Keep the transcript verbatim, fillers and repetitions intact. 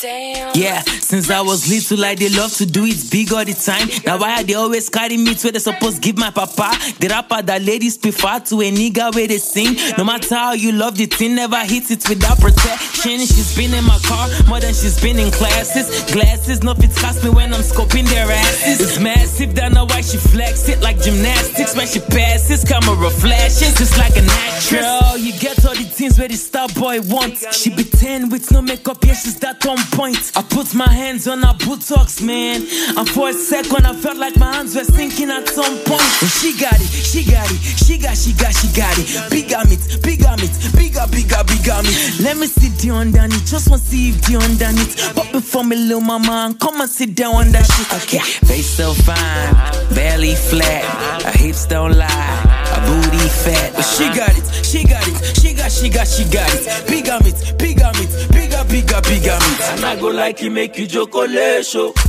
Damn. Yeah, since I was little, like they love to do it big all the time. Now why they always carry me to where they supposed give my papa? The rapper that ladies prefer to a nigga where they sing. No matter how you love the thing, never hit it without protection. She's been in my car more than she's been in classes. Glasses, no fit cost me when I'm scoping their asses. It's massive, don't know why she flex it like gymnastics. When she passes, camera flashes, just like an actress. Girl, you get all the things where the star boy wants. She be ten with no makeup, yeah, she's that on point. I put my hands on her buttocks, man, and for a second I felt like my hands were sinking at some point. And she got it, she got it, she got, she got, she got it. Big on it, big on it, bigger, bigger, bigger on it. Let me sit the underneath, just wanna see if the underneath. But before me, little mama, come and sit down on that shit. Okay, face so fine, belly flat, her hips don't lie, her booty fat. But she got it, she got it, she got, she got, she got it. Big on it, big on it, bigger, bigger, bigger on it. And I go like it, make you joke or show.